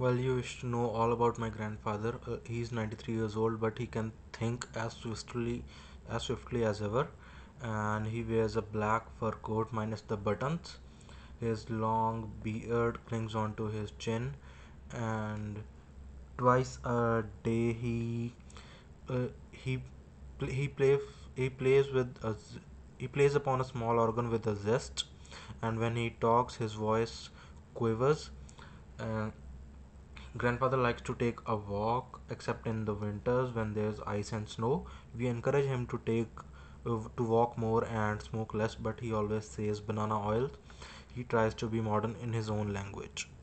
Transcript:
Well, you wish to know all about my grandfather. He's 93 years old, but he can think as swiftly as ever. And he wears a black fur coat minus the buttons. His long beard clings onto his chin, and twice a day uh, he pl- he play he plays with a he plays upon a small organ with a zest, and when he talks, his voice quivers. And grandfather likes to take a walk, except in the winters when there's ice and snow. We encourage him to walk more and smoke less, but he always says banana oil. He tries to be modern in his own language.